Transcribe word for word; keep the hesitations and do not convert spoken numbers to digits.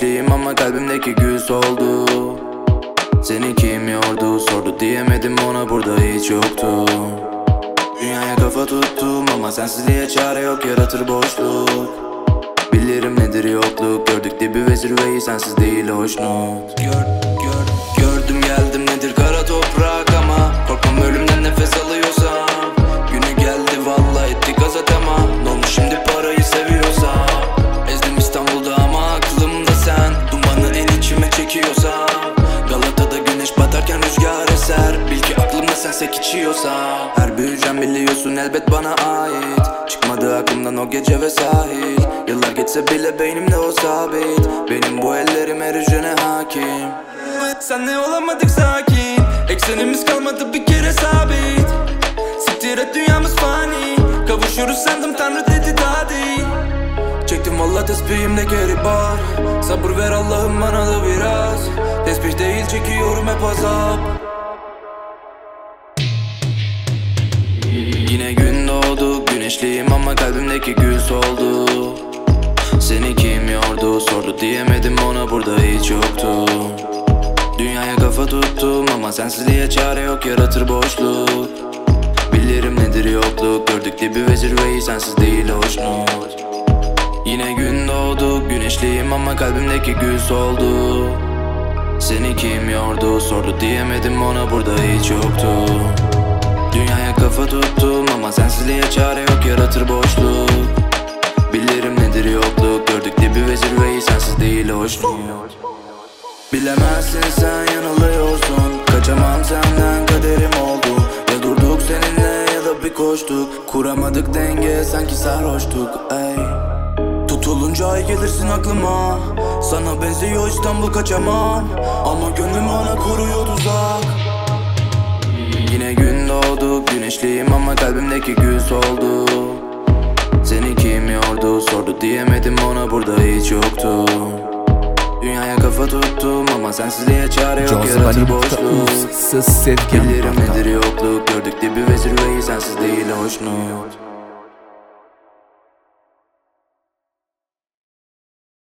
Güneşliyim ama kalbimdeki gül soldu. Seni kim yordu sordu, diyemedim ona, burada hiç yoktu. Dünyaya kafa tuttum ama sensizliğe çare yok, yaratır boşluk. Bilirim nedir yokluk, gördük dibi ve zirveyi, sensiz değil hoşnut. Gör, gör, gördüm geldim nedir kara toprak, ama korkmam ölümden nefes alıyorsam. Günü geldi valla ettik azat ama ne olmuş şimdi parayı seviyorsam. Ezdim İstanbul'da ama aklımda sen, dumanı en içime çekiyorsam. Galata'da güneş batarken rüzgar eser, bil ki aklımda sensek içiyorsam. Her bir hücrem biliyorsun elbet bana ait, çıkmadı aklımdan o gece ve sahil. Yıllar geçse bile beynimde o sabit, benim bu ellerim her hücrene hakim. Senle olamadık sakin, eksenimiz kalmadı bir kere sabit. Siktir et dünyamız fani, kavuşuruz sandım Tanrı dedi daha değil. Çektim valla tesbihimde geri bar, sabır ver Allah'ım bana da biraz. Tesbih değil çekiyorum hep azap. Yine gün doğdu, güneşliyim ama kalbimdeki gül soldu. Seni kim yordu sordu, diyemedim ona, burada hiç yoktu. Dünyaya kafa tuttum ama sensizliğe çare yok, yaratır boşluk. Bilirim nedir yokluk, gördük dibi ve zirveyi, sensiz değil hoşnut. Yine gün doğdu, güneşliyim ama kalbimdeki gül soldu. Seni kim yordu sordu, diyemedim ona, burada hiç yoktu. Dünyaya kafa tuttum ama sensizliğe çare yok, yaratır boşluk. Bilirim nedir yokluk, gördük dibi ve zirveyi, sensiz değil hoşnut. Bilemezsin sen yanılıyorsun, kaçamam senden kaderim oldu. Ya durduk seninle ya da bir koştuk, kuramadık denge sanki sarhoştuk ey. Tutulunca ay gelirsin aklıma, sana benziyor İstanbul kaçamam. Ama gönlüm bana kuruyor tuzak. Yine gün doğdu, güneşliyim ama kalbimdeki gül soldu. Seni kim yordu sordu, diyemedim ona, burada hiç yoktu. Dünyaya kafa tuttum ama sensizliğe çare yok, yaratır boşluk. Bilirim nedir yokluk, gördük dibi ve zirveyi, sensiz değil hoşnut.